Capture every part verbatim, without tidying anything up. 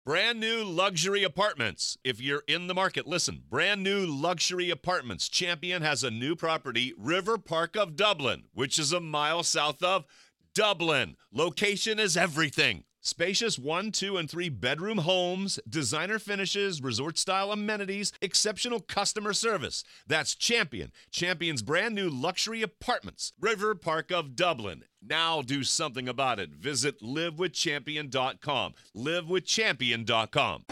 Brand new luxury apartments. If you're in the market, listen. Brand new luxury apartments. Champion has a new property, River Park of Dublin, which is a mile south of Dublin. Location is everything. Spacious one, two, and three bedroom homes, designer finishes, resort-style amenities, exceptional customer service. That's Champion. Champion's brand new luxury apartments, River Park of Dublin. Now do something about it. Visit live with champion dot com. live with champion dot com.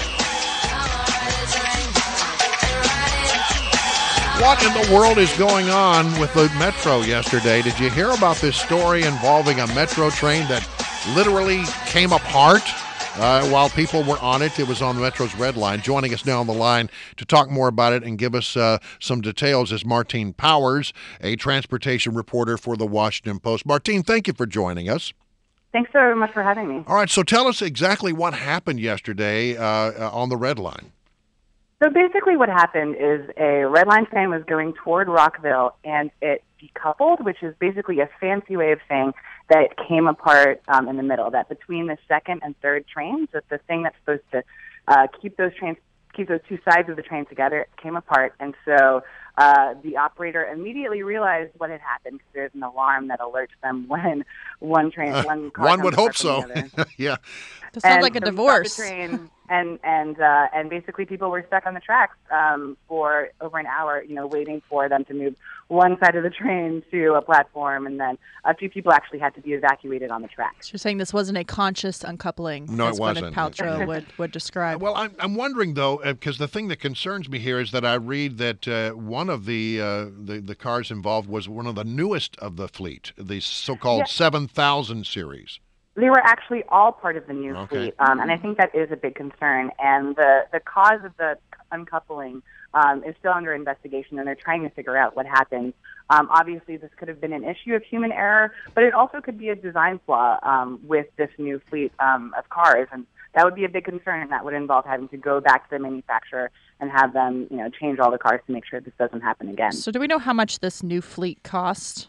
What in the world is going on with the Metro yesterday? Did you hear about this story involving a Metro train that literally came apart uh, while people were on it? It was on the Metro's Red Line. Joining us now on the line to talk more about it and give us uh, some details is Martine Powers, a transportation reporter for the Washington Post. Martine, thank you for joining us. Thanks so much for having me. All right, so tell us exactly what happened yesterday uh, on the Red Line. So basically what happened is a Red Line train was going toward Rockville, and it decoupled, which is basically a fancy way of saying that it came apart um, in the middle, that between the second and third trains, that the thing that's supposed to uh, keep those trains, keep those two sides of the train together came apart. And so uh, the operator immediately realized what had happened, because there's an alarm that alerts them when one train, Uh, one car one would hope comes apart so. from the other. Yeah. That sounds And like a so we divorce. stopped the train, and and uh, and basically people were stuck on the tracks um, for over an hour, you know, waiting for them to move one side of the train to a platform, and then a few people actually had to be evacuated on the tracks. So you're saying this wasn't a conscious uncoupling, No, it as wasn't. Gwyneth Paltrow would, would describe. Well, I'm, I'm wondering, though, because the thing that concerns me here is that I read that uh, one of the, uh, the the cars involved was one of the newest of the fleet, the so-called Yeah. seven thousand series. They were actually all part of the new Okay. fleet, um, and I think that is a big concern. And the, the cause of the uncoupling um, is still under investigation, and they're trying to figure out what happened. Um, obviously, this could have been an issue of human error, but it also could be a design flaw um, with this new fleet um, of cars, and that would be a big concern, and that would involve having to go back to the manufacturer and have them, you know, change all the cars to make sure this doesn't happen again. So do we know how much this new fleet cost?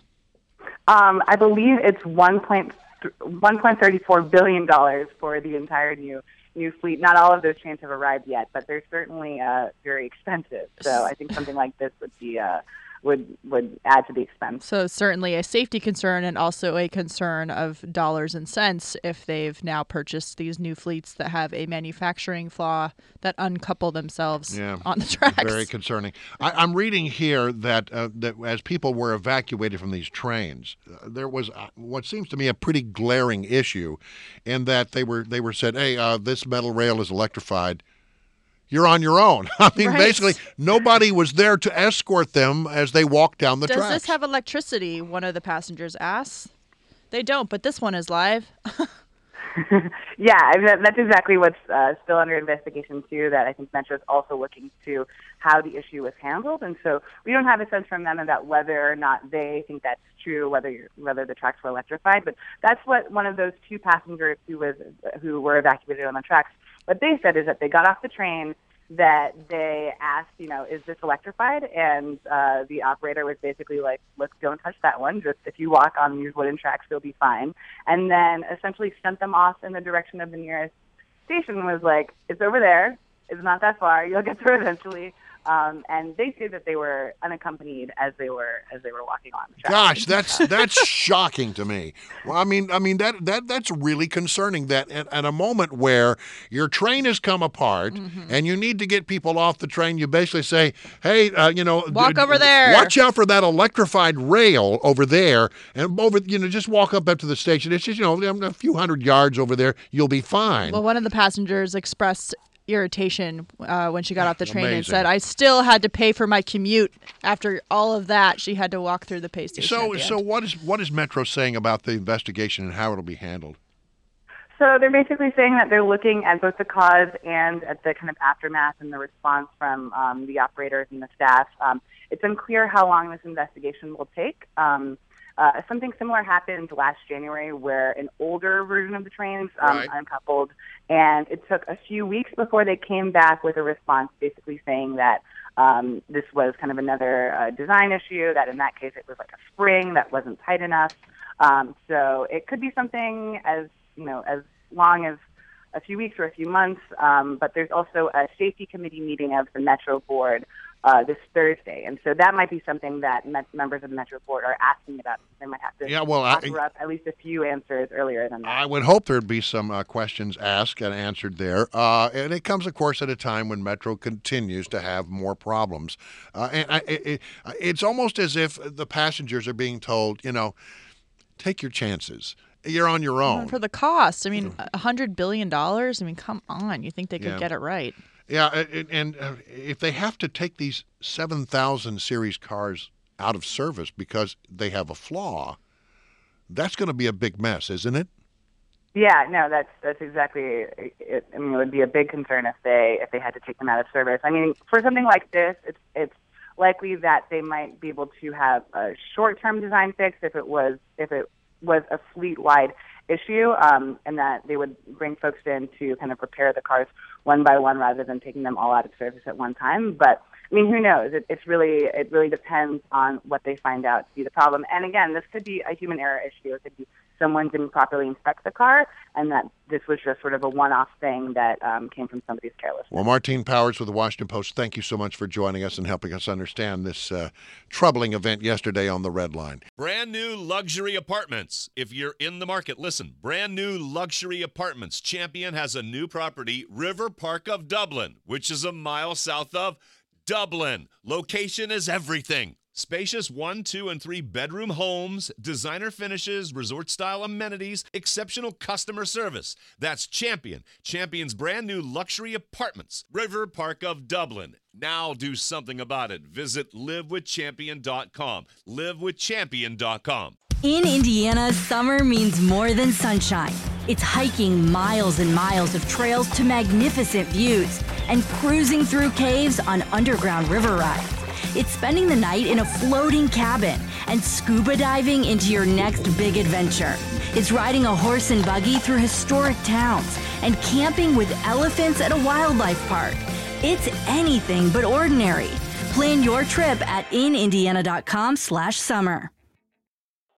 Um, I believe it's one point one point three four billion dollars for the entire new new fleet. Not all of those trains have arrived yet, but they're certainly uh, very expensive. So I think something like this would be uh, would would add to the expense. So certainly a safety concern, and also a concern of dollars and cents if they've now purchased these new fleets that have a manufacturing flaw that uncouple themselves Yeah, on the tracks. Very concerning. I, I'm reading here that uh, that as people were evacuated from these trains, uh, there was uh, what seems to me a pretty glaring issue, in that they were they were said, "Hey, uh, this metal rail is electrified. You're on your own." I mean, Right. basically, nobody was there to escort them as they walked down the Does tracks. this have electricity? One of the passengers asks. They don't, but this one is live. Yeah, I mean, that- that's exactly what's uh, still under investigation, too, that I think Metro is also looking to how the issue was handled. And so we don't have a sense from them about whether or not they think that's true, whether you're, whether the tracks were electrified. But that's what one of those two passengers who was who were evacuated on the tracks, what they said is that they got off the train, that they asked, you know, is this electrified? And uh, the operator was basically like, look, don't touch that one. Just if you walk on these wooden tracks, you'll be fine. And then essentially sent them off in the direction of the nearest station and was like, it's over there. It's not that far. You'll get through eventually. Um, and they say that they were unaccompanied as they were as they were walking on the track. Gosh, that's that's shocking to me. Well, I mean, I mean that that that's really concerning. That at, at a moment where your train has come apart Mm-hmm. and you need to get people off the train, you basically say, "Hey, uh, you know, Walk d- over there. Watch out for that electrified rail over there, and over, you know, just walk up up to the station. It's just, you know, a few hundred yards over there. You'll be fine." Well, one of the passengers expressed irritation uh, when she got off the train and Amazing. said, I still had to pay for my commute. After all of that, she had to walk through the pay station. So, at the so end. what is what is Metro saying about the investigation and how it'll be handled? So they're basically saying that they're looking at both the cause and at the kind of aftermath and the response from um, the operators and the staff. Um, it's unclear how long this investigation will take. Um, uh, something similar happened last January where an older version of the trains um, Right. uncoupled, and it took a few weeks before they came back with a response basically saying that um, this was kind of another uh, design issue, that in that case it was like a spring that wasn't tight enough. Um, so it could be something as, you know, as long as a few weeks or a few months. Um, but there's also a safety committee meeting of the Metro Board uh, this Thursday. And so that might be something that met- members of the Metro Board are asking about. They might have to yeah, well, offer I, up at least a few answers earlier than that. I would hope there'd be some uh, questions asked and answered there. Uh, and it comes, of course, at a time when Metro continues to have more problems. Uh, and I, it, it's almost as if the passengers are being told, you know, take your chances. You're on your own. For the cost, I mean, one hundred billion dollars, I mean, come on. You think they could Yeah. get it right. Yeah, and, and uh, if they have to take these seven thousand series cars out of service because they have a flaw, that's going to be a big mess, isn't it? Yeah, no, that's that's exactly it. I mean, it would be a big concern if they if they had to take them out of service. I mean, for something like this, it's it's likely that they might be able to have a short-term design fix if it was if it was a fleet-wide issue, um, and that they would bring folks in to kind of repair the cars one by one rather than taking them all out of service at one time. But I mean, who knows? It, it's really it really depends on what they find out to be the problem. And again, this could be a human error issue. It could be someone didn't properly inspect the car, and that this was just sort of a one-off thing that um, came from somebody's carelessness. Well, Martine Powers with the Washington Post, thank you so much for joining us and helping us understand this uh, troubling event yesterday on the Red Line. Brand new luxury apartments. If you're in the market, listen. Brand new luxury apartments. Champion has a new property, River Park of Dublin, which is a mile south of Dublin. Location is everything. Spacious one, two, and three bedroom homes, designer finishes, resort-style amenities, exceptional customer service. That's Champion. Champion's brand new luxury apartments, River Park of Dublin. Now do something about it. Visit live with champion dot com. live with champion dot com. In Indiana, summer means more than sunshine. It's hiking miles and miles of trails to magnificent views and cruising through caves on underground river rides. It's spending the night in a floating cabin and scuba diving into your next big adventure. It's riding a horse and buggy through historic towns and camping with elephants at a wildlife park. It's anything but ordinary. Plan your trip at in indiana dot com slash summer.